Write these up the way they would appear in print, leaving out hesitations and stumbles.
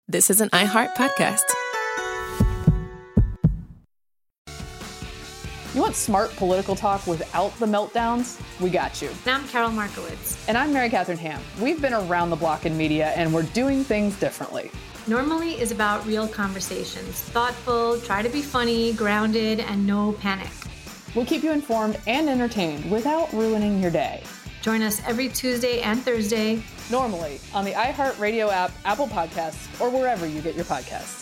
This is an iHeart podcast. You want smart political talk without the meltdowns? We got you. And I'm Carol Markowitz. And I'm Mary Catherine Ham. We've been around the block in media, and we're doing things differently. Normally is about real conversations. Thoughtful, try to be funny, grounded, and no panic. We'll keep you informed and entertained without ruining your day. Join us every Tuesday and Thursday. Normally on the iHeartRadio app, Apple Podcasts, or wherever you get your podcasts.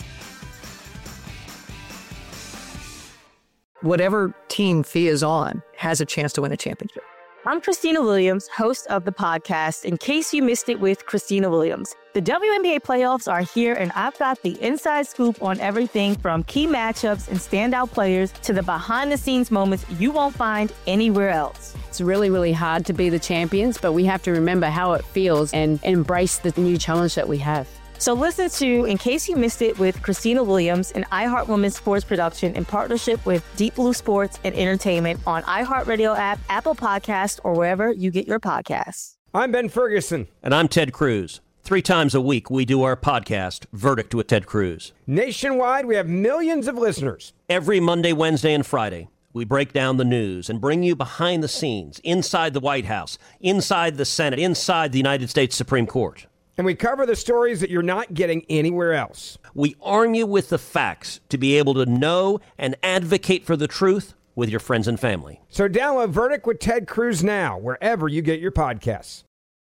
Whatever team Fia is on has a chance to win a championship. I'm Christina Williams, host of the podcast, In Case You Missed It with Christina Williams. The WNBA playoffs are here, and I've got the inside scoop on everything from key matchups and standout players to the behind-the-scenes moments you won't find anywhere else. It's really, really hard to be the champions, but we have to remember how it feels and embrace the new challenge that we have. So listen to In Case You Missed It with Christina Williams, an iHeart Women's Sports production in partnership with Deep Blue Sports and Entertainment on iHeartRadio app, Apple Podcasts, or wherever you get your podcasts. I'm Ben Ferguson. And I'm Ted Cruz. 3 times a week, we do our podcast, Verdict with Ted Cruz. Nationwide, we have millions of listeners. Every Monday, Wednesday, and Friday, we break down the news and bring you behind the scenes, inside the White House, inside the Senate, inside the United States Supreme Court. And we cover the stories that you're not getting anywhere else. We arm you with the facts to be able to know and advocate for the truth with your friends and family. So download Verdict with Ted Cruz now, wherever you get your podcasts.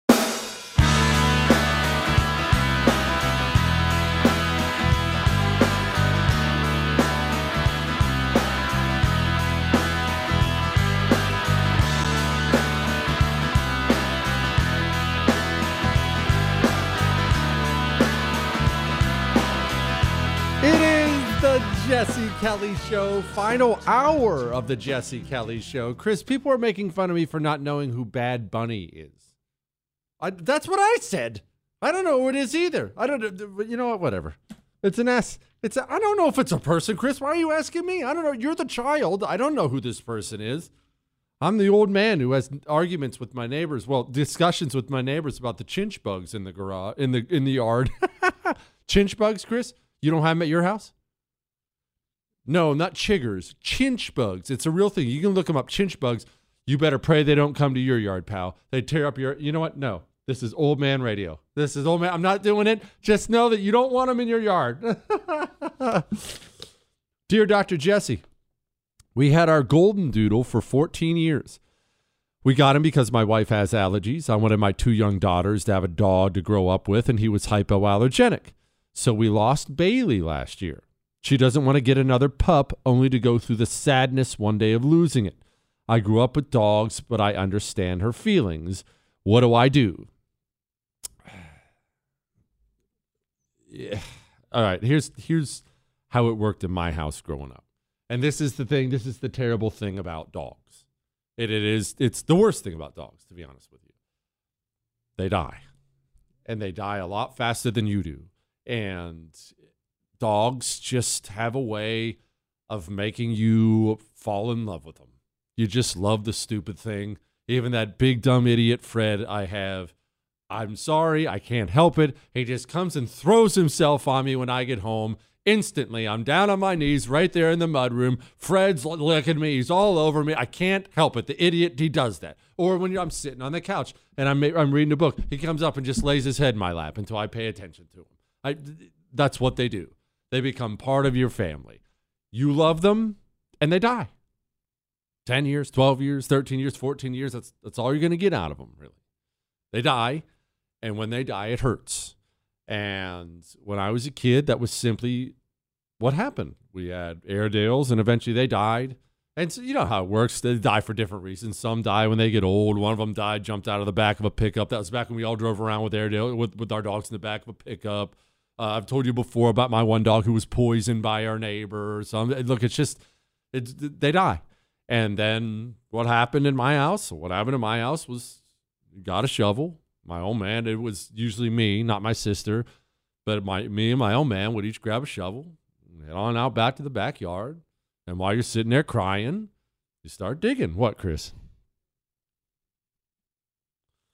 It is the Jesse Kelly Show, final hour of the Jesse Kelly Show. Chris, people are making fun of me for not knowing who Bad Bunny is. That's what I said. I don't know who it is either. I don't know. You know what? Whatever. It's an S. I don't know if it's a person, Chris. Why are you asking me? I don't know. You're the child. I don't know who this person is. I'm the old man who has arguments with my neighbors. Well, discussions with my neighbors about the chinch bugs in the garage, in the yard. Chinch bugs, Chris? You don't have them at your house? No, not chiggers. Chinch bugs. It's a real thing. You can look them up. Chinch bugs. You better pray they don't come to your yard, pal. They tear up your... You know what? No. This is old man radio. This is old man. I'm not doing it. Just know that you don't want them in your yard. Dear Dr. Jesse, we had our golden doodle for 14 years. We got him because my wife has allergies. I wanted my 2 young daughters to have a dog to grow up with, and he was hypoallergenic. So we lost Bailey last year. She doesn't want to get another pup only to go through the sadness one day of losing it. I grew up with dogs, but I understand her feelings. What do I do? Yeah. All right, here's how it worked in my house growing up. And this is the thing, this is the terrible thing about dogs. It's the worst thing about dogs, to be honest with you. They die. And they die a lot faster than you do. And dogs just have a way of making you fall in love with them. You just love the stupid thing. Even that big dumb idiot Fred I have, I'm sorry, I can't help it. He just comes and throws himself on me when I get home. Instantly, I'm down on my knees right there in the mudroom. Fred's licking me. He's all over me. I can't help it. The idiot, he does that. Or when I'm sitting on the couch and I'm reading a book, he comes up and just lays his head in my lap until I pay attention to him. That's what they do. They become part of your family. You love them, and they die. 10 years, 12 years, 13 years, 14 years, that's all you're going to get out of them, really. They die, and when they die, it hurts. And when I was a kid, that was simply what happened. We had Airedales, and eventually they died. And so you know how it works. They die for different reasons. Some die when they get old. One of them died, jumped out of the back of a pickup. That was back when we all drove around with Airedale, with our dogs in the back of a pickup. I've told you before about my one dog who was poisoned by our neighbor. Look, they die. And then what happened in my house was got a shovel. My old man, it was usually me, not my sister, but me and my old man would each grab a shovel, head on out back to the backyard. And while you're sitting there crying, you start digging. What, Chris?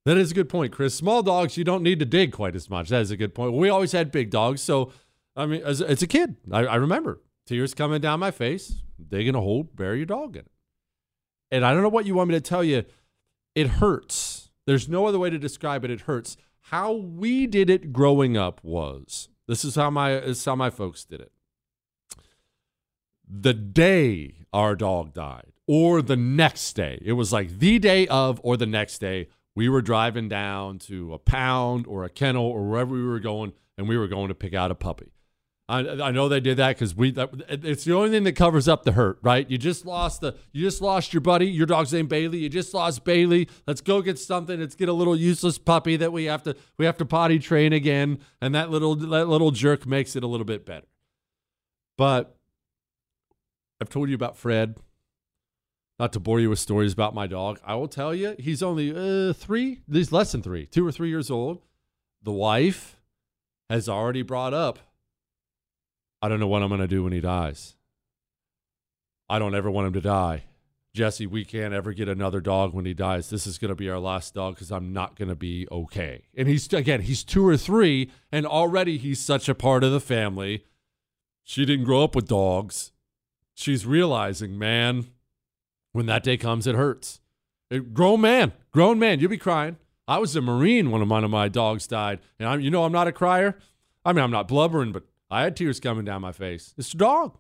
That is a good point, Chris. Small dogs, you don't need to dig quite as much. That is a good point. We always had big dogs. So, I mean, as a kid, I remember tears coming down my face, digging a hole, bury your dog in it. And I don't know what you want me to tell you. It hurts. There's no other way to describe it. It hurts. How we did it growing up was, this is how my folks did it. The day our dog died, or the next day, it was like the day of or the next day, we were driving down to a pound or a kennel or wherever we were going, and we were going to pick out a puppy. I know they did that because it's the only thing that covers up the hurt, right? You just lost your buddy. Your dog's named Bailey. You just lost Bailey. Let's go get something. Let's get a little useless puppy that we have to potty train again, and that little jerk makes it a little bit better. But I've told you about Fred. Not to bore you with stories about my dog, I will tell you he's only 3. He's less than 3, 2 or 3 years old. The wife has already brought up, I don't know what I'm going to do when he dies. I don't ever want him to die. Jesse, we can't ever get another dog when he dies. This is going to be our last dog because I'm not going to be okay. And he's 2 or 3, and already he's such a part of the family. She didn't grow up with dogs. She's realizing, man, when that day comes, it hurts. Grown man, you'll be crying. I was a Marine when one of my dogs died, and I'm not a crier. I mean, I'm not blubbering, but I had tears coming down my face. It's a dog.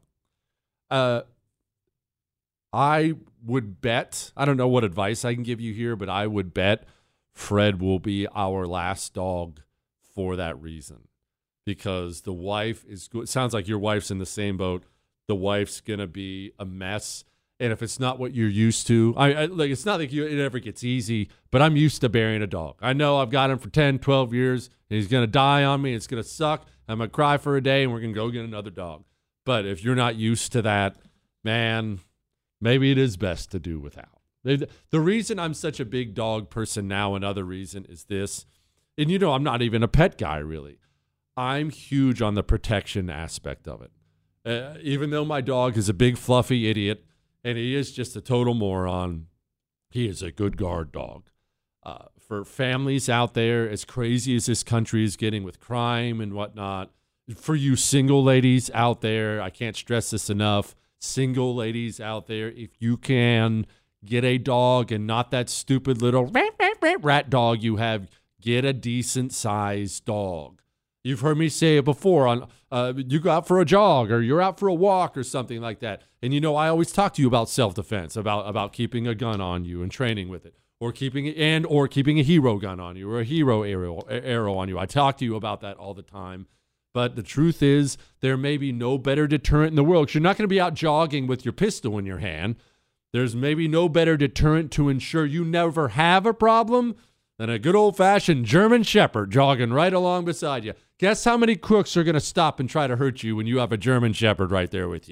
I would bet, I don't know what advice I can give you here, but I would bet Fred will be our last dog for that reason. Because the wife it sounds like your wife's in the same boat. The wife's going to be a mess. And if it's not what you're used to, it's not like it ever gets easy, but I'm used to burying a dog. I know I've got him for 10, 12 years, and he's going to die on me. It's going to suck. I'm going to cry for a day, and we're going to go get another dog. But if you're not used to that, man, maybe it is best to do without. The reason I'm such a big dog person now, another reason is this, and I'm not even a pet guy, really. I'm huge on the protection aspect of it. Even though my dog is a big, fluffy idiot, and he is just a total moron, he is a good guard dog. For families out there, as crazy as this country is getting with crime and whatnot, for you single ladies out there, I can't stress this enough, single ladies out there, if you can get a dog and not that stupid little rat dog you have, get a decent-sized dog. You've heard me say it before on you go out for a jog or you're out for a walk or something like that. And I always talk to you about self-defense, about keeping a gun on you and training with it, or keeping a hero gun on you or a hero arrow on you. I talk to you about that all the time. But the truth is, there may be no better deterrent in the world. 'Cause you're not going to be out jogging with your pistol in your hand. There's maybe no better deterrent to ensure you never have a problem than a good old-fashioned German Shepherd jogging right along beside you. Guess how many crooks are going to stop and try to hurt you when you have a German Shepherd right there with you?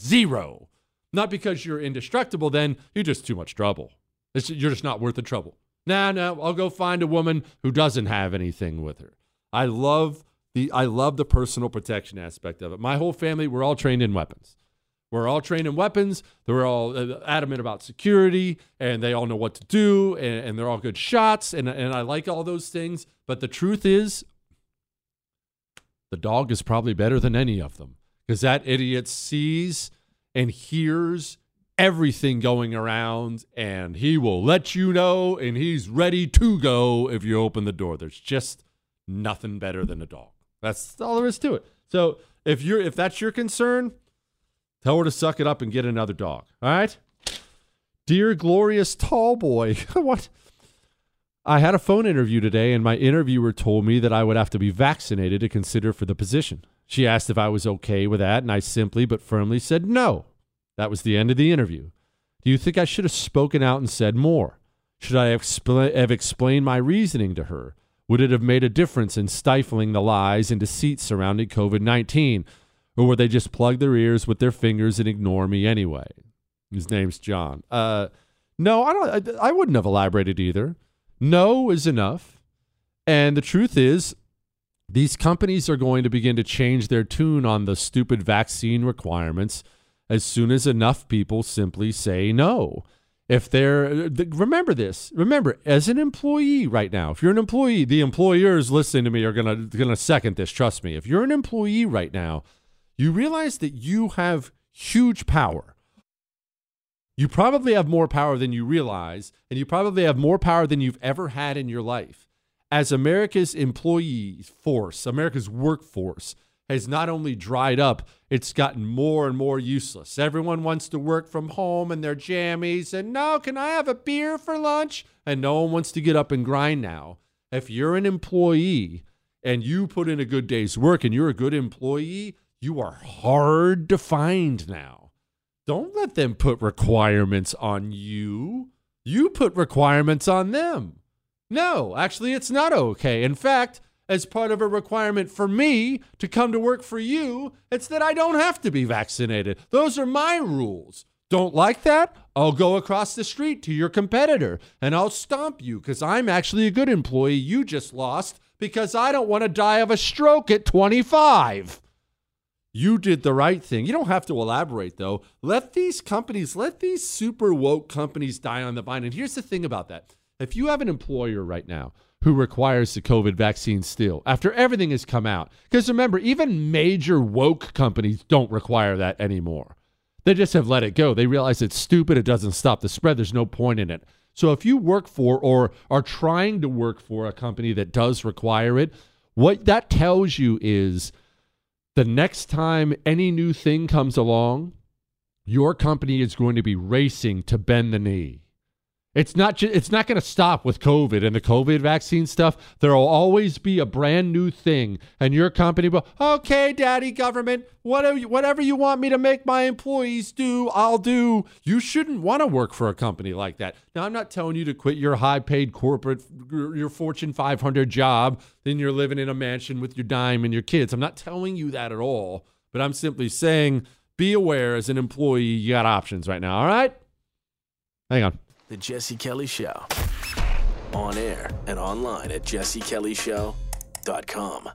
0. Not because you're indestructible then, you're just too much trouble. You're just not worth the trouble. No, I'll go find a woman who doesn't have anything with her. I love the personal protection aspect of it. My whole family, we're all trained in weapons. We're all trained in weapons. They're all adamant about security, and they all know what to do, and they're all good shots, and I like all those things. But the truth is, the dog is probably better than any of them because that idiot sees and hears everything going around, and he will let you know, and he's ready to go if you open the door. There's just nothing better than a dog. That's all there is to it. So if that's your concern, tell her to suck it up and get another dog. All right? Dear glorious tall boy. What? I had a phone interview today, and my interviewer told me that I would have to be vaccinated to consider for the position. She asked if I was okay with that, and I simply but firmly said no. That was the end of the interview. Do you think I should have spoken out and said more? Should I have explained my reasoning to her? Would it have made a difference in stifling the lies and deceit surrounding COVID-19? Or would they just plug their ears with their fingers and ignore me anyway? His name's John. No, I wouldn't have elaborated either. No is enough. And the truth is, these companies are going to begin to change their tune on the stupid vaccine requirements as soon as enough people simply say no. If remember this. Remember, as an employee right now, if you're an employee, the employers listening to me are gonna second this. Trust me. If you're an employee right now, you realize that you have huge power. You probably have more power than you realize, and you probably have more power than you've ever had in your life. As America's employee force, America's workforce has not only dried up, it's gotten more and more useless. Everyone wants to work from home in their jammies, and no, can I have a beer for lunch? And no one wants to get up and grind now. If you're an employee and you put in a good day's work and you're a good employee, you are hard to find now. Don't let them put requirements on you. You put requirements on them. No, actually, it's not okay. In fact, as part of a requirement for me to come to work for you, it's that I don't have to be vaccinated. Those are my rules. Don't like that? I'll go across the street to your competitor and I'll stomp you because I'm actually a good employee you just lost because I don't want to die of a stroke at 25. You did the right thing. You don't have to elaborate, though. Let these super woke companies die on the vine. And here's the thing about that. If you have an employer right now who requires the COVID vaccine still, after everything has come out, because remember, even major woke companies don't require that anymore. They just have let it go. They realize it's stupid. It doesn't stop the spread. There's no point in it. So if you work for or are trying to work for a company that does require it, what that tells you is the next time any new thing comes along, your company is going to be racing to bend the knee. It's not going to stop with COVID and the COVID vaccine stuff. There will always be a brand new thing. And your company will, okay, daddy government, whatever you want me to make my employees do, I'll do. You shouldn't want to work for a company like that. Now, I'm not telling you to quit your high-paid corporate, your Fortune 500 job, then you're living in a mansion with your dime and your kids. I'm not telling you that at all. But I'm simply saying, be aware as an employee, you got options right now, all right? Hang on. The Jesse Kelly Show. On air and online at jessekellyshow.com.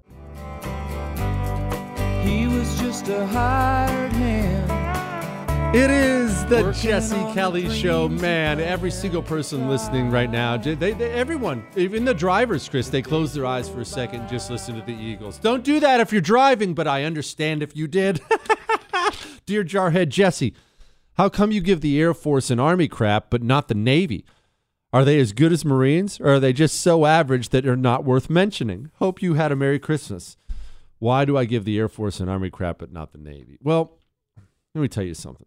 He was just a hired hand. It is the Jesse Kelly Show, man. Every single person listening right now, everyone, even the drivers, Chris, they close their eyes for a second and just listen to the Eagles. Don't do that if you're driving, but I understand if you did. Dear Jarhead Jesse, how come you give the Air Force and Army crap, but not the Navy? Are they as good as Marines, or are they just so average that they're not worth mentioning? Hope you had a Merry Christmas. Why do I give the Air Force and Army crap, but not the Navy? Well, let me tell you something.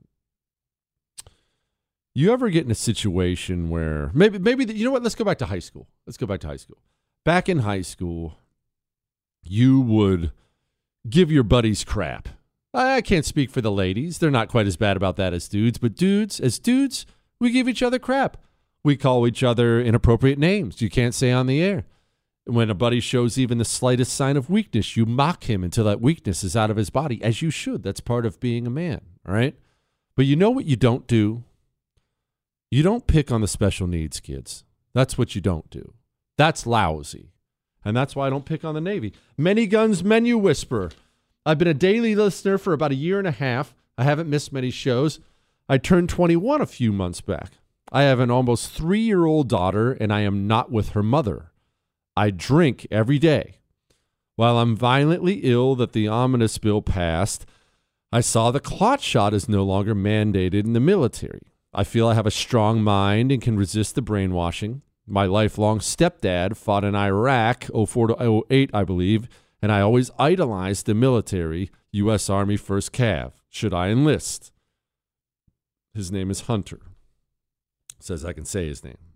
You ever get in a situation where maybe you know what? Let's go back to high school. Back in high school, you would give your buddies crap. I can't speak for the ladies. They're not quite as bad about that as dudes. But as dudes, we give each other crap. We call each other inappropriate names you can't say on the air. When a buddy shows even the slightest sign of weakness, you mock him until that weakness is out of his body, as you should. That's part of being a man, all right? But you know what you don't do? You don't pick on the special needs kids. That's what you don't do. That's lousy. And that's why I don't pick on the Navy. Many Guns Menu Whisperer. I've been a daily listener for about a year and a half. I haven't missed many shows. I turned 21 a few months back. I have an almost 3-year-old daughter, and I am not with her mother. I drink every day. While I'm violently ill that the ominous bill passed, I saw the clot shot is no longer mandated in the military. I feel I have a strong mind and can resist the brainwashing. My lifelong stepdad fought in Iraq, 04 to 08, I believe, and I always idolized the military, U.S. Army 1st Cav. Should I enlist? His name is Hunter. Says I can say his name.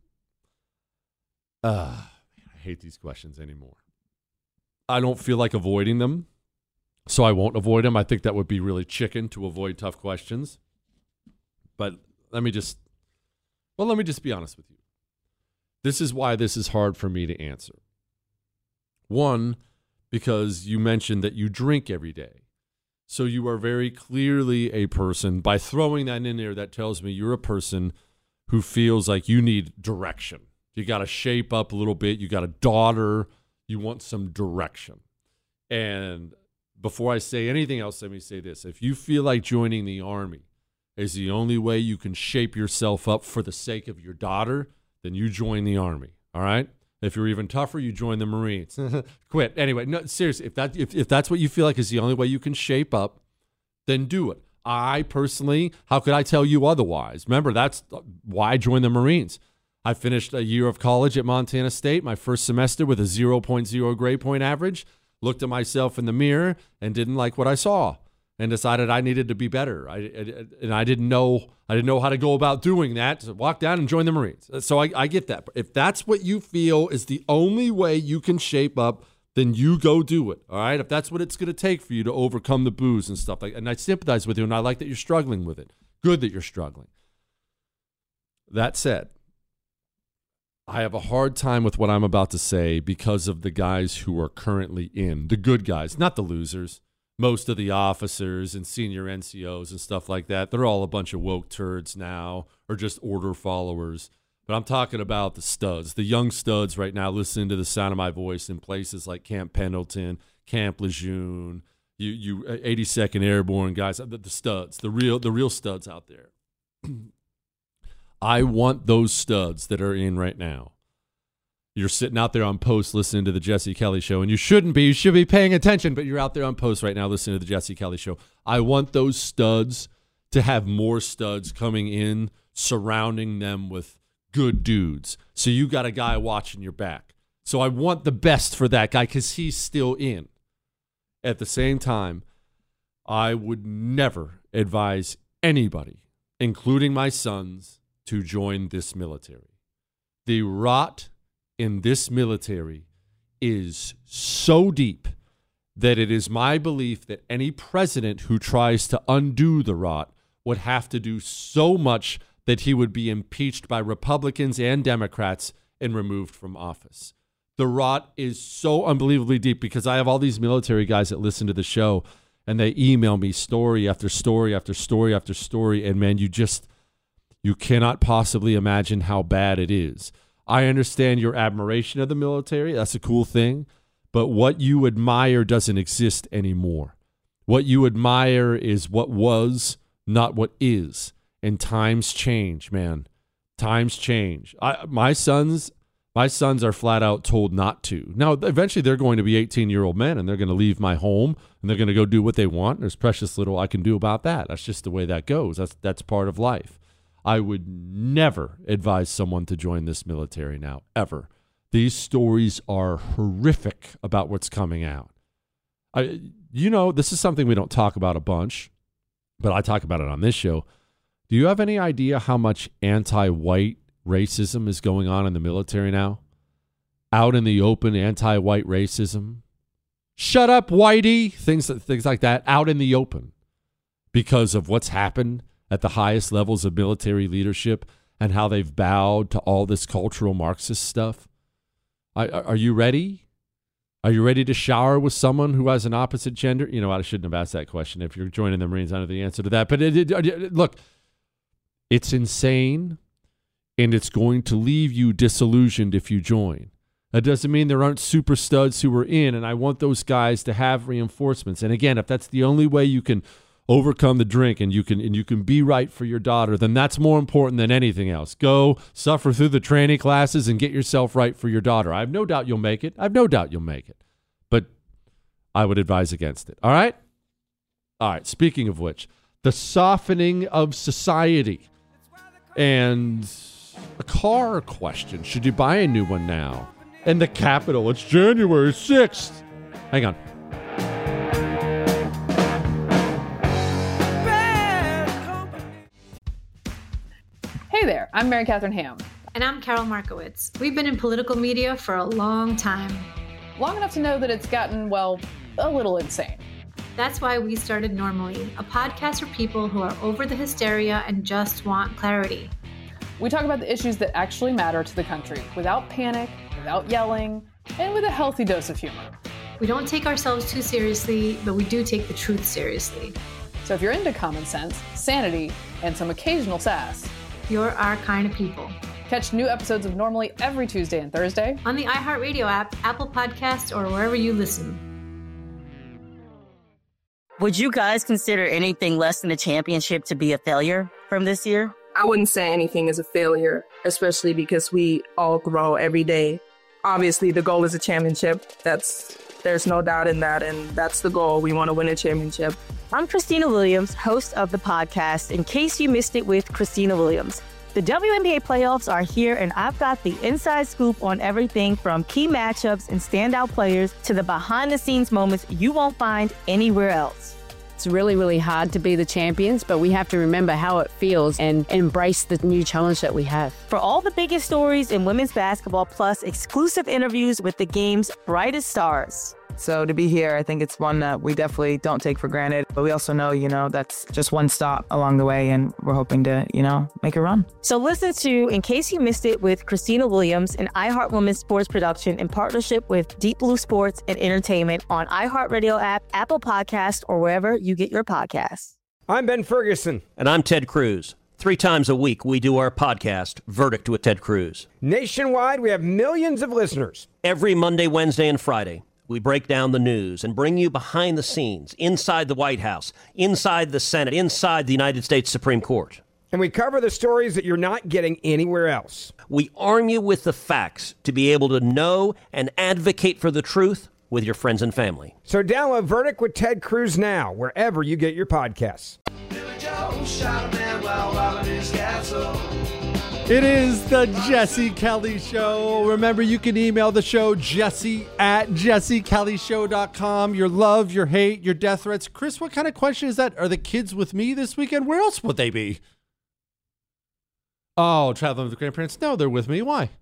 I hate these questions anymore. I don't feel like avoiding them, so I won't avoid them. I think that would be really chicken to avoid tough questions. But let me just be honest with you. This is why this is hard for me to answer. One, because you mentioned that you drink every day. So you are very clearly a person, by throwing that in there, that tells me you're a person who feels like you need direction. You got to shape up a little bit. You got a daughter. You want some direction. And before I say anything else, let me say this. If you feel like joining the Army, is the only way you can shape yourself up for the sake of your daughter, then you join the Army, all right? If you're even tougher, you join the Marines. Quit. Anyway, no, seriously, if that's what you feel like is the only way you can shape up, then do it. I personally, how could I tell you otherwise? Remember, that's why I joined the Marines. I finished a year of college at Montana State, my first semester with a 0.0 grade point average, looked at myself in the mirror and didn't like what I saw and decided I needed to be better. I didn't know how to go about doing that. So walk down and join the Marines. So I get that. But if that's what you feel is the only way you can shape up, then you go do it, all right? If that's what it's going to take for you to overcome the booze and stuff like that. And I sympathize with you, and I like that you're struggling with it. Good that you're struggling. That said, I have a hard time with what I'm about to say because of the guys who are currently in, the good guys, not the losers. Most of the officers and senior NCOs and stuff like that, they're all a bunch of woke turds now or just order followers. But I'm talking about the studs, the young studs right now listening to the sound of my voice in places like Camp Pendleton, Camp Lejeune, you 82nd Airborne guys, the studs, the real studs out there. I want those studs that are in right now. You're sitting out there on post listening to the Jesse Kelly Show, and you shouldn't be. You should be paying attention, but you're out there on post right now listening to the Jesse Kelly Show. I want those studs to have more studs coming in, surrounding them with good dudes. So you got a guy watching your back. So I want the best for that guy because he's still in. At the same time, I would never advise anybody, including my sons, to join this military. The rot in this military is so deep that it is my belief that any president who tries to undo the rot would have to do so much that he would be impeached by Republicans and Democrats and removed from office. The rot is so unbelievably deep because I have all these military guys that listen to the show and they email me story after story after story after story. And man, you cannot possibly imagine how bad it is. I understand your admiration of the military. That's a cool thing. But what you admire doesn't exist anymore. What you admire is what was, not what is. And times change, man. Times change. My sons are flat out told not to. Now, eventually they're going to be 18-year-old men, and they're going to leave my home, and they're going to go do what they want. There's precious little I can do about that. That's just the way that goes. That's part of life. I would never advise someone to join this military now, ever. These stories are horrific about what's coming out. This is something we don't talk about a bunch, but I talk about it on this show. Do you have any idea how much anti-white racism is going on in the military now? Out in the open, anti-white racism. Shut up, whitey! Things like that, out in the open. Because of what's happened at the highest levels of military leadership and how they've bowed to all this cultural Marxist stuff. Are you ready? Are you ready to shower with someone who has an opposite gender? You know, I shouldn't have asked that question. If you're joining the Marines, I know the answer to that. But look, it's insane, and it's going to leave you disillusioned if you join. That doesn't mean there aren't super studs who are in, and I want those guys to have reinforcements. And again, if that's the only way you can overcome the drink and you can be right for your daughter, then that's more important than anything else. Go suffer through the training classes and get yourself right for your daughter. I have no doubt you'll make it. But I would advise against it. All right? All right. Speaking of which, the softening of society and a car question. Should you buy a new one now? And the Capitol. It's January 6th. Hang on. Hey there, I'm Mary Catherine Ham. And I'm Carol Markowitz. We've been in political media for a long time. Long enough to know that it's gotten, well, a little insane. That's why we started Normally, a podcast for people who are over the hysteria and just want clarity. We talk about the issues that actually matter to the country, without panic, without yelling, and with a healthy dose of humor. We don't take ourselves too seriously, but we do take the truth seriously. So if you're into common sense, sanity, and some occasional sass, you're our kind of people. Catch new episodes of Normally every Tuesday and Thursday on the iHeartRadio app, Apple Podcasts, or wherever you listen. Would you guys consider anything less than a championship to be a failure from this year? I wouldn't say anything is a failure, especially because we all grow every day. Obviously, the goal is a championship. There's no doubt in that, and that's the goal. We want to win a championship. I'm Christina Williams, host of the podcast, In Case You Missed It with Christina Williams. The WNBA playoffs are here, and I've got the inside scoop on everything from key matchups and standout players to the behind-the-scenes moments you won't find anywhere else. It's really, really hard to be the champions, but we have to remember how it feels and embrace the new challenge that we have. For all the biggest stories in women's basketball, plus exclusive interviews with the game's brightest stars. So to be here, I think it's one that we definitely don't take for granted. But we also know, that's just one stop along the way, and we're hoping to, make a run. So listen to In Case You Missed It with Christina Williams, an iHeart Women's sports production in partnership with Deep Blue Sports and Entertainment on iHeartRadio app, Apple Podcasts, or wherever you get your podcasts. I'm Ben Ferguson. And I'm Ted Cruz. 3 times a week, we do our podcast, Verdict with Ted Cruz. Nationwide, we have millions of listeners. Every Monday, Wednesday, and Friday, we break down the news and bring you behind the scenes, inside the White House, inside the Senate, inside the United States Supreme Court. And we cover the stories that you're not getting anywhere else. We arm you with the facts to be able to know and advocate for the truth with your friends and family. So download Verdict with Ted Cruz now, wherever you get your podcasts. It is the Jesse Kelly Show. Remember, you can email the show, jesse@jessekellyshow.com. Your love, your hate, your death threats. Chris, what kind of question is that? Are the kids with me this weekend? Where else would they be? Oh, traveling with the grandparents? No, they're with me. Why?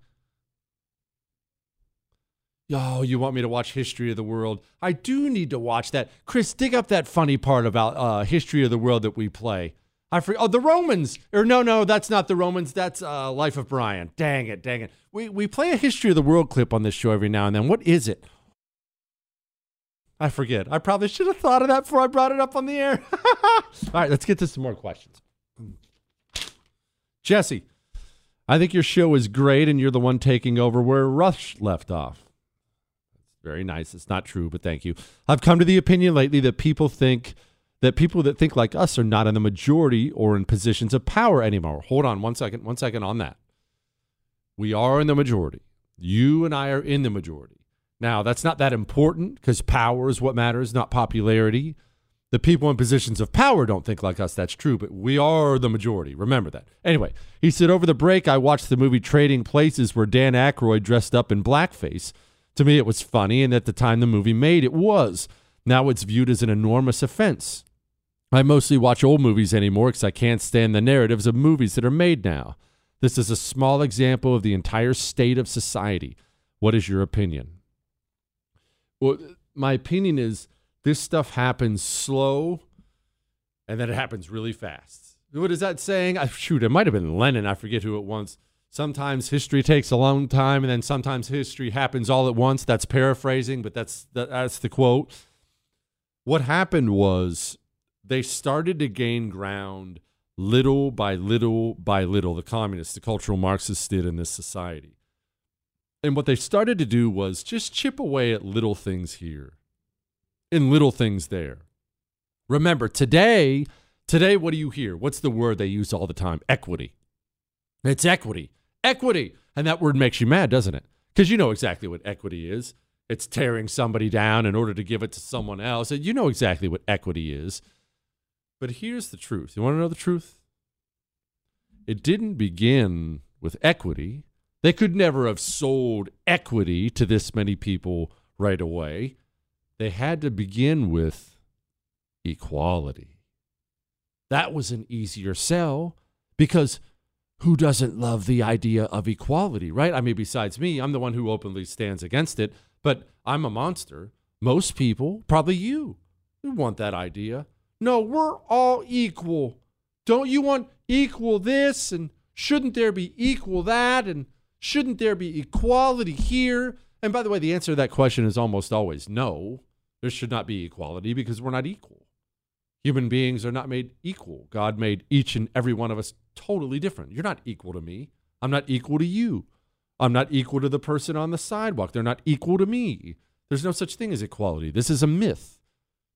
Oh, you want me to watch History of the World? I do need to watch that. Chris, dig up that funny part about History of the World that we play. The Romans. Or no, that's not the Romans. That's Life of Brian. Dang it. We play a History of the World clip on this show every now and then. What is it? I forget. I probably should have thought of that before I brought it up on the air. All right, let's get to some more questions. Jesse, I think your show is great, and you're the one taking over where Rush left off. Very nice. It's not true, but thank you. I've come to the opinion lately that people that think like us are not in the majority or in positions of power anymore. Hold on one second on that. We are in the majority. You and I are in the majority. Now, that's not that important because power is what matters, not popularity. The people in positions of power don't think like us. That's true, but we are the majority. Remember that. Anyway, he said, over the break, I watched the movie Trading Places where Dan Aykroyd dressed up in blackface. To me, it was funny, and at the time the movie made, it was. Now it's viewed as an enormous offense. I mostly watch old movies anymore because I can't stand the narratives of movies that are made now. This is a small example of the entire state of society. What is your opinion? Well, my opinion is this stuff happens slow, and then it happens really fast. What is that saying? It might have been Lenin. I forget who it was. Sometimes history takes a long time, and then sometimes history happens all at once. That's paraphrasing, but that's the quote. What happened was they started to gain ground little by little by little, the communists, the cultural Marxists did in this society. And what they started to do was just chip away at little things here and little things there. Remember, today, what do you hear? What's the word they use all the time? Equity. It's equity. Equity. And that word makes you mad, doesn't it? Because you know exactly what equity is. It's tearing somebody down in order to give it to someone else. And you know exactly what equity is. But here's the truth. You want to know the truth? It didn't begin with equity. They could never have sold equity to this many people right away. They had to begin with equality. That was an easier sell because who doesn't love the idea of equality, right? I mean, besides me, I'm the one who openly stands against it, but I'm a monster. Most people, probably you want that idea. No, we're all equal. Don't you want equal this? And shouldn't there be equal that? And shouldn't there be equality here? And by the way, the answer to that question is almost always no. There should not be equality because we're not equal. Human beings are not made equal. God made each and every one of us totally different. You're not equal to me. I'm not equal to you. I'm not equal to the person on the sidewalk. They're not equal to me. There's no such thing as equality. This is a myth.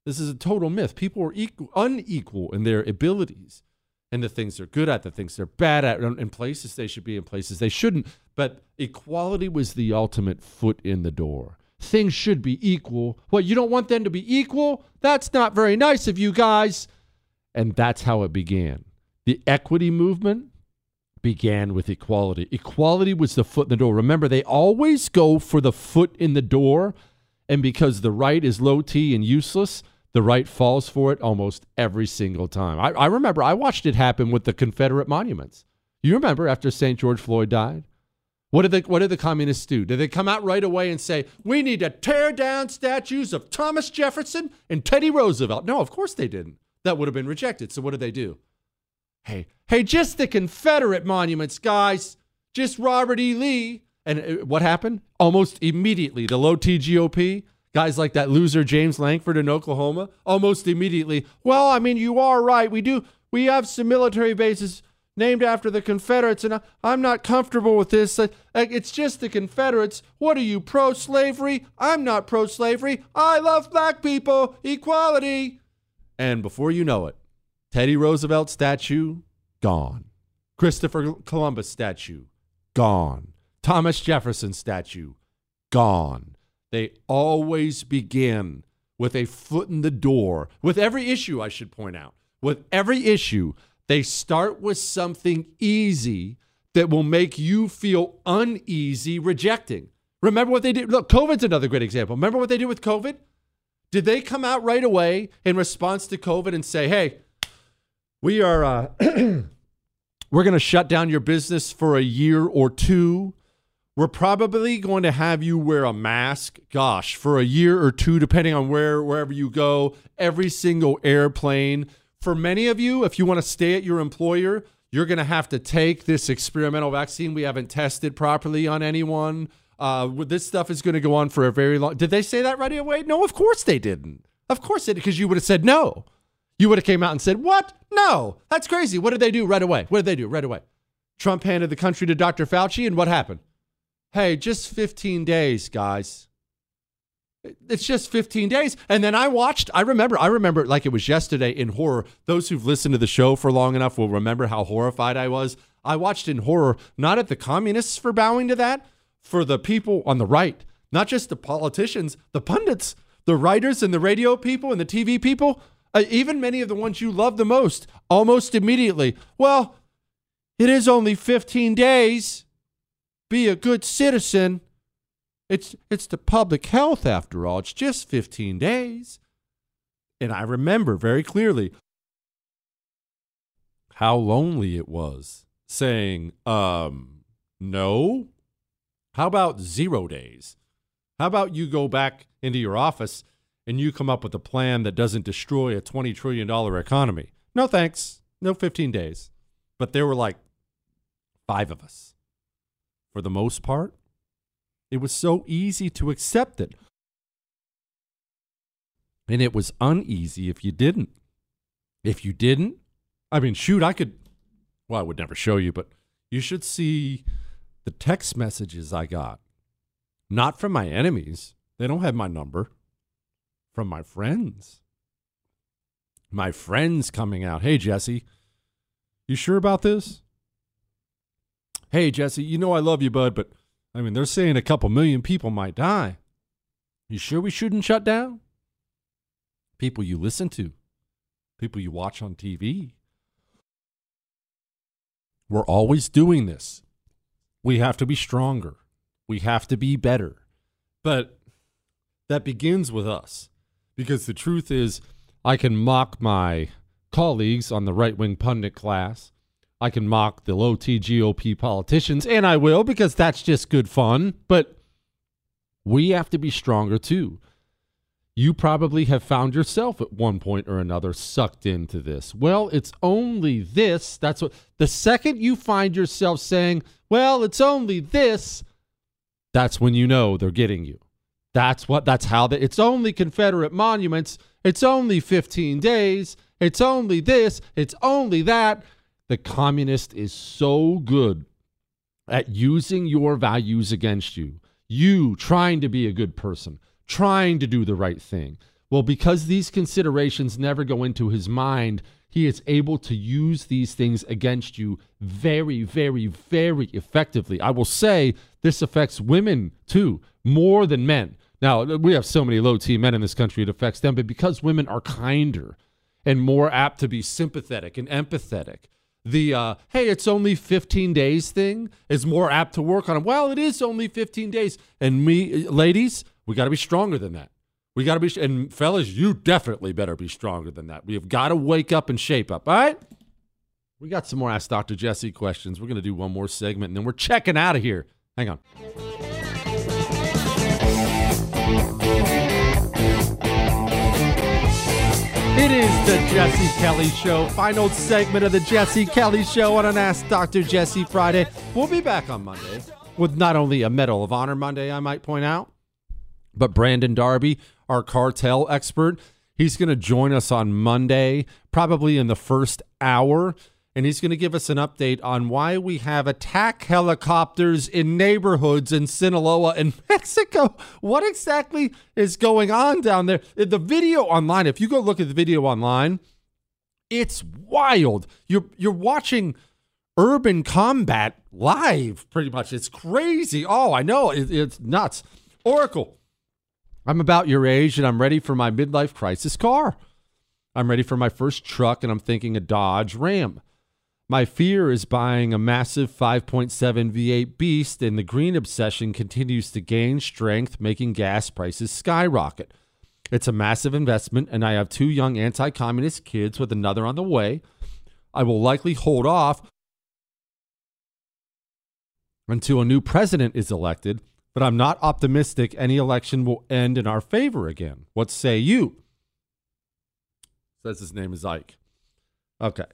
This is a total myth. People are unequal in their abilities and the things they're good at, the things they're bad at, in places they should be, in places they shouldn't. But equality was the ultimate foot in the door. Things should be equal. What, you don't want them to be equal? That's not very nice of you guys. And that's how it began. The equity movement began with equality. Equality was the foot in the door. Remember, they always go for the foot in the door. And because the right is low T and useless, the right falls for it almost every single time. I remember, I watched it happen with the Confederate monuments. You remember after St. George Floyd died? What did the communists do? Did they come out right away and say, we need to tear down statues of Thomas Jefferson and Teddy Roosevelt? No, of course they didn't. That would have been rejected. So what did they do? Hey, just the Confederate monuments, guys. Just Robert E. Lee. And what happened? Almost immediately, the low T GOP, guys like that loser James Lankford in Oklahoma, almost immediately, well, I mean, you are right. We have some military bases named after the Confederates, and I'm not comfortable with this. It's just the Confederates. What are you, pro-slavery? I'm not pro-slavery. I love black people. Equality. And before you know it, Teddy Roosevelt statue, gone. Christopher Columbus statue, gone. Thomas Jefferson statue, gone. They always begin with a foot in the door. With every issue, I should point out. With every issue, they start with something easy that will make you feel uneasy rejecting. Remember what they did? Look, COVID's another great example. Remember what they did with COVID? Did they come out right away in response to COVID and say, hey, we are we're going to shut down your business for a year or two. We're probably going to have you wear a mask, gosh, for a year or two, depending on wherever you go, every single airplane. For many of you, if you want to stay at your employer, you're going to have to take this experimental vaccine. We haven't tested properly on anyone. This stuff is going to go on for a very long. Did they say that right away? No, of course they didn't. Of course they did, because you would have said no. You would have came out and said, what? No, that's crazy. What did they do right away? Trump handed the country to Dr. Fauci, and what happened? Hey, just 15 days, guys. It's just 15 days. And then I remember like it was yesterday in horror. Those who've listened to the show for long enough will remember how horrified I was. I watched in horror, not at the communists for bowing to that, for the people on the right, not just the politicians, the pundits, the writers and the radio people and the TV people, even many of the ones you love the most, almost immediately. Well, it is only 15 days. Be a good citizen. It's the public health after all. It's just 15 days. And I remember very clearly how lonely it was saying, no. How about 0 days? How about you go back into your office and you come up with a plan that doesn't destroy a $20 trillion economy? No, thanks. No 15 days. But there were like 5 of us. For the most part, it was so easy to accept it. And it was uneasy if you didn't. If you didn't, I mean, shoot, I would never show you, but you should see the text messages I got. Not from my enemies. They don't have my number. From my friends. My friends coming out. Hey, Jesse, you sure about this? Hey, Jesse, you know I love you, bud, but, I mean, they're saying a couple million people might die. You sure we shouldn't shut down? People you listen to. People you watch on TV. We're always doing this. We have to be stronger. We have to be better. But that begins with us. Because the truth is, I can mock my colleagues on the right-wing pundit class. I can mock the low-T GOP politicians, and I will, because that's just good fun. But we have to be stronger, too. You probably have found yourself at one point or another sucked into this. Well, it's only this. That's what. The second you find yourself saying, well, it's only this, that's when you know they're getting you. That's how it's only Confederate monuments. It's only 15 days. It's only this. It's only that. The communist is so good at using your values against you. You trying to be a good person, trying to do the right thing. Well, because these considerations never go into his mind, he is able to use these things against you very, very, very effectively. I will say this affects women too, more than men. Now, we have so many low T men in this country, it affects them, but because women are kinder and more apt to be sympathetic and empathetic, the, hey, it's only 15 days thing is more apt to work on them. Well, it is only 15 days. And me, ladies, we got to be stronger than that. We got to be, and fellas, you definitely better be stronger than that. We have got to wake up and shape up, all right? We got some more Ask Dr. Jesse questions. We're going to do one more segment, and then we're checking out of here. Hang on. It is the Jesse Kelly Show, final segment of the Jesse Kelly Show on an Ask Dr. Jesse Friday. We'll be back on Monday with not only a Medal of Honor Monday, I might point out, but Brandon Darby, our cartel expert, he's going to join us on Monday, probably in the first hour, and he's going to give us an update on why we have attack helicopters in neighborhoods in Sinaloa in Mexico. What exactly is going on down there? The video online, if you go look at the video online, it's wild. You're watching urban combat live, pretty much. It's crazy. Oh, I know. It's nuts. Oracle, I'm about your age, and I'm ready for my midlife crisis car. I'm ready for my first truck, and I'm thinking a Dodge Ram. My fear is buying a massive 5.7 V8 beast, and the green obsession continues to gain strength, making gas prices skyrocket. It's a massive investment, and I have 2 young anti-communist kids with another on the way. I will likely hold off until a new president is elected, but I'm not optimistic any election will end in our favor again. What say you? Says his name is Ike. Okay.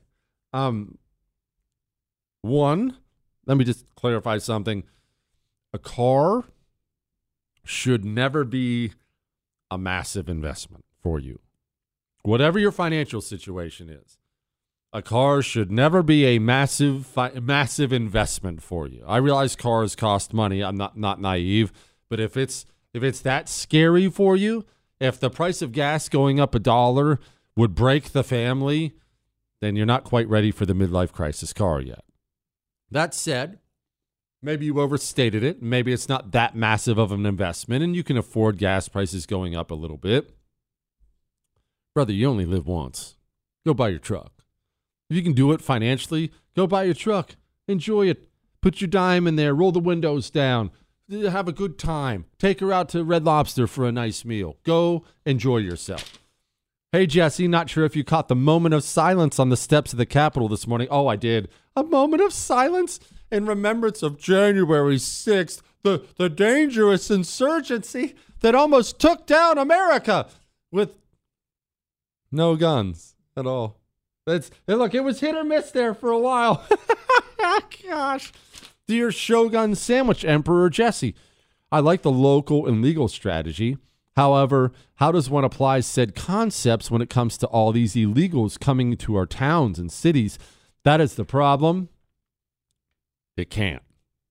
One, let me just clarify something. A car should never be a massive investment for you. Whatever your financial situation is, a car should never be a massive investment for you. I realize cars cost money. I'm not naive, but if it's that scary for you, if the price of gas going up $1 would break the family, then you're not quite ready for the midlife crisis car yet. That said, maybe you overstated it. Maybe it's not that massive of an investment, and you can afford gas prices going up a little bit. Brother, you only live once. Go buy your truck. If you can do it financially, go buy your truck. Enjoy it. Put your dime in there. Roll the windows down. Have a good time. Take her out to Red Lobster for a nice meal. Go enjoy yourself. Hey, Jesse, not sure if you caught the moment of silence on the steps of the Capitol this morning. Oh, I did. A moment of silence in remembrance of January 6th, the dangerous insurgency that almost took down America with no guns at all. Look, it was hit or miss there for a while. Gosh. Dear Shogun Sandwich Emperor Jesse, I like the local and legal strategy. However, how does one apply said concepts when it comes to all these illegals coming to our towns and cities? That is the problem. It can't.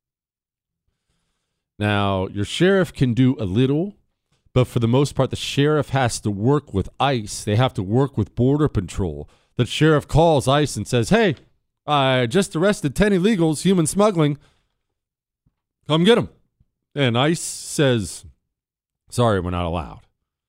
Now, your sheriff can do a little, but for the most part, the sheriff has to work with ICE. They have to work with Border Patrol. The sheriff calls ICE and says, hey, I just arrested 10 illegals, human smuggling. Come get them. And ICE says, sorry, we're not allowed.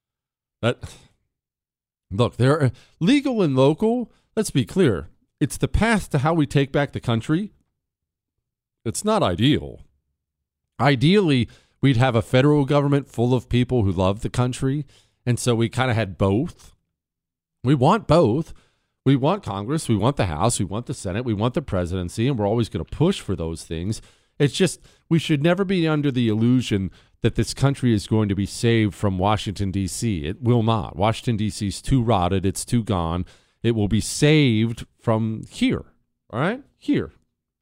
Look, they're legal and local. Let's be clear. It's the path to how we take back the country. It's not ideal. Ideally, we'd have a federal government full of people who love the country. And so we kind of had both. We want both. We want Congress. We want the House. We want the Senate. We want the presidency. And we're always going to push for those things. It's just we should never be under the illusion that this country is going to be saved from Washington, D.C. It will not. Washington, D.C. is too rotted. It's too gone. It will be saved from here. All right? Here.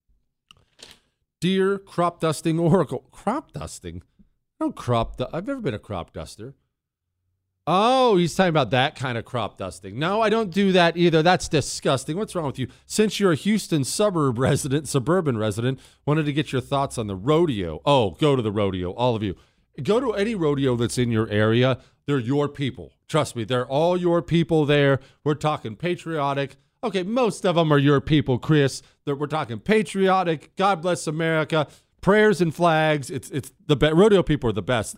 Dear Crop Dusting Oracle. Crop dusting? I've never been a crop duster. Oh, he's talking about that kind of crop dusting. No, I don't do that either. That's disgusting. What's wrong with you? Since you're a Houston suburban resident, wanted to get your thoughts on the rodeo. Oh, go to the rodeo, all of you. Go to any rodeo that's in your area. They're your people. Trust me, they're all your people there. We're talking patriotic. Okay, most of them are your people, Chris. We're talking patriotic. God bless America. Prayers and flags. It's the rodeo people are the best.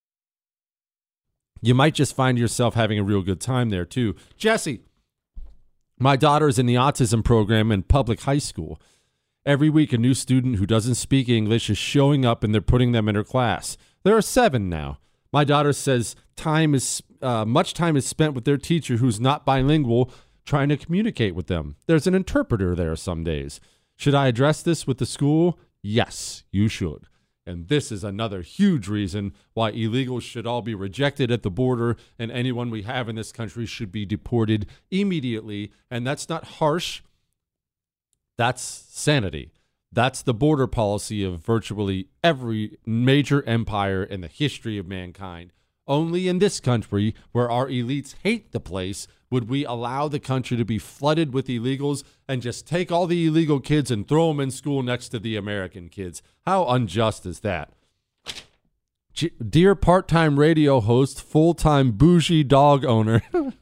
You might just find yourself having a real good time there too. Jesse, my daughter is in the autism program in public high school. Every week, a new student who doesn't speak English is showing up and they're putting them in her class. There are 7 now. My daughter says much time is spent with their teacher who's not bilingual trying to communicate with them. There's an interpreter there some days. Should I address this with the school? Yes, you should. And this is another huge reason why illegals should all be rejected at the border and anyone we have in this country should be deported immediately. And that's not harsh. That's sanity. That's the border policy of virtually every major empire in the history of mankind. Only in this country, where our elites hate the place, would we allow the country to be flooded with illegals and just take all the illegal kids and throw them in school next to the American kids. How unjust is that? Dear part-time radio host, full-time bougie dog owner.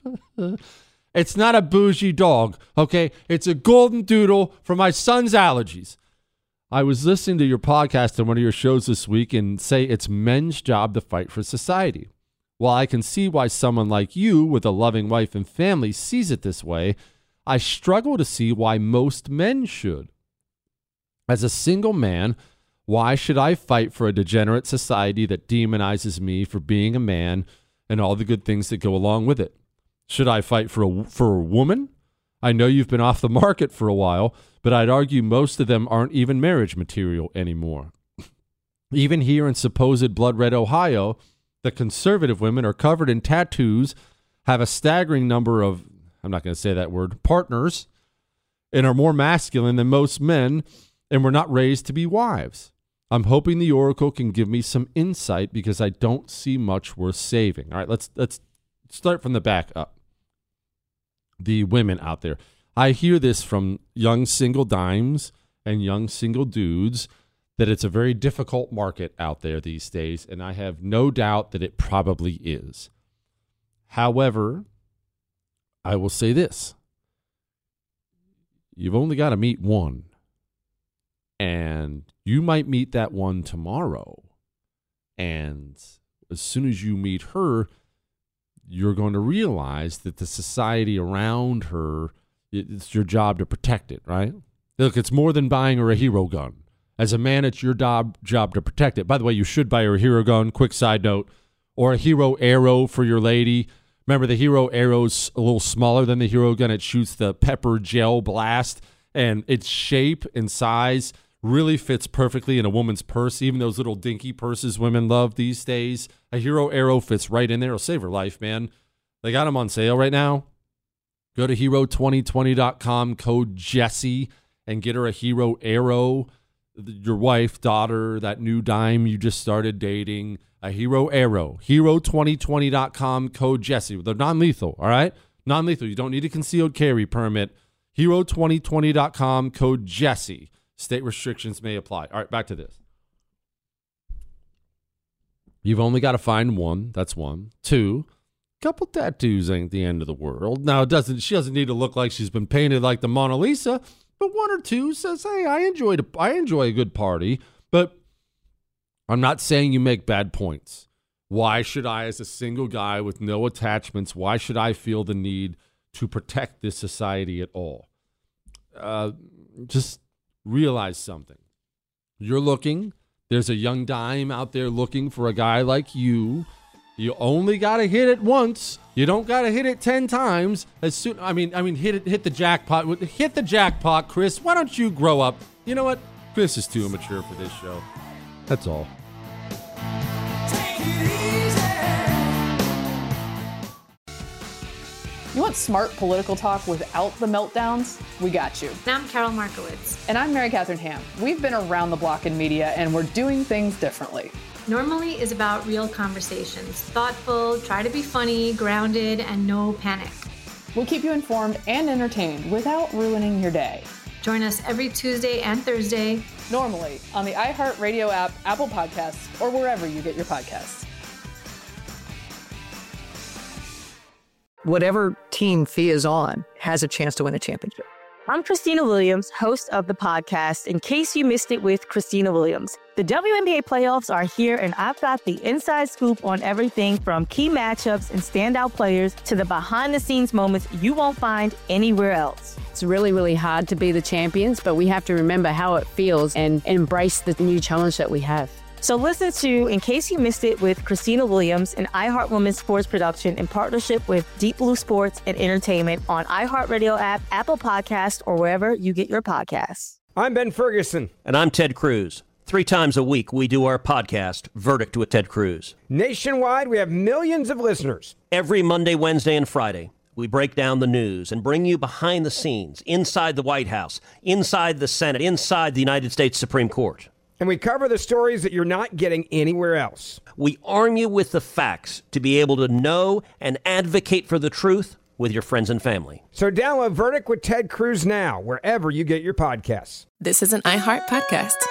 It's not a bougie dog, okay? It's a golden doodle for my son's allergies. I was listening to your podcast on one of your shows this week and say it's men's job to fight for society. While I can see why someone like you with a loving wife and family sees it this way, I struggle to see why most men should. As a single man, why should I fight for a degenerate society that demonizes me for being a man and all the good things that go along with it? Should I fight for a woman? I know you've been off the market for a while, but I'd argue most of them aren't even marriage material anymore. Even here in supposed blood red Ohio, the conservative women are covered in tattoos, have a staggering number of, I'm not going to say that word, partners, and are more masculine than most men, and were not raised to be wives. I'm hoping the Oracle can give me some insight because I don't see much worth saving. All right, let's start from the back up. The women out there. I hear this from young single dimes and young single dudes that it's a very difficult market out there these days, and I have no doubt that it probably is. However, I will say this. You've only got to meet one, and you might meet that one tomorrow, and as soon as you meet her, you're going to realize that the society around her, it's your job to protect it, right? Look, it's more than buying her a hero gun. As a man, it's your job to protect it. By the way, you should buy her a hero gun, quick side note, or a hero arrow for your lady. Remember, the hero arrow's a little smaller than the hero gun. It shoots the pepper gel blast, and its shape and size really fits perfectly in a woman's purse, even those little dinky purses women love these days. A hero arrow fits right in there. It'll save her life, man. They got them on sale right now. Go to hero2020.com, code Jesse, and get her a hero arrow. Your wife, daughter, that new dime you just started dating, a hero arrow. Hero2020.com, code Jesse. They're non-lethal, all right? Non-lethal. You don't need a concealed carry permit. Hero2020.com, code Jesse. State restrictions may apply. All right, back to this. You've only got to find one. That's one. 2, couple tattoos ain't the end of the world. Now, she doesn't need to look like she's been painted like the Mona Lisa, but 1 or 2 says, hey, I enjoy a good party. But I'm not saying you make bad points. Why should I, as a single guy with no attachments, why should I feel the need to protect this society at all? Just realize something. You're looking. There's a young dime out there looking for a guy like you. You only got to hit it once. You don't got to hit it 10 times. Hit the jackpot. Hit the jackpot, Chris. Why don't you grow up? You know what? Chris is too immature for this show. That's all. You want smart political talk without the meltdowns? We got you. And I'm Carol Markowitz. And I'm Mary Catherine Ham. We've been around the block in media, and we're doing things differently. Normally is about real conversations. Thoughtful, try to be funny, grounded, and no panic. We'll keep you informed and entertained without ruining your day. Join us every Tuesday and Thursday. Normally on the iHeartRadio app, Apple Podcasts, or wherever you get your podcasts. whatever team Fia is on has a chance to win a championship. I'm Christina Williams, host of the podcast, In Case You Missed It with Christina Williams. The WNBA playoffs are here, and I've got the inside scoop on everything from key matchups and standout players to the behind-the-scenes moments you won't find anywhere else. It's really, really hard to be the champions, but we have to remember how it feels and embrace the new challenge that we have. So listen to In Case You Missed It with Christina Williams, an iHeart Women's Sports production in partnership with Deep Blue Sports and Entertainment on iHeartRadio app, Apple Podcasts, or wherever you get your podcasts. I'm Ben Ferguson. And I'm Ted Cruz. 3 times a week, we do our podcast, Verdict with Ted Cruz. Nationwide, we have millions of listeners. Every Monday, Wednesday, and Friday, we break down the news and bring you behind the scenes, inside the White House, inside the Senate, inside the United States Supreme Court. And we cover the stories that you're not getting anywhere else. We arm you with the facts to be able to know and advocate for the truth with your friends and family. So download Verdict with Ted Cruz now, wherever you get your podcasts. This is an iHeart podcast.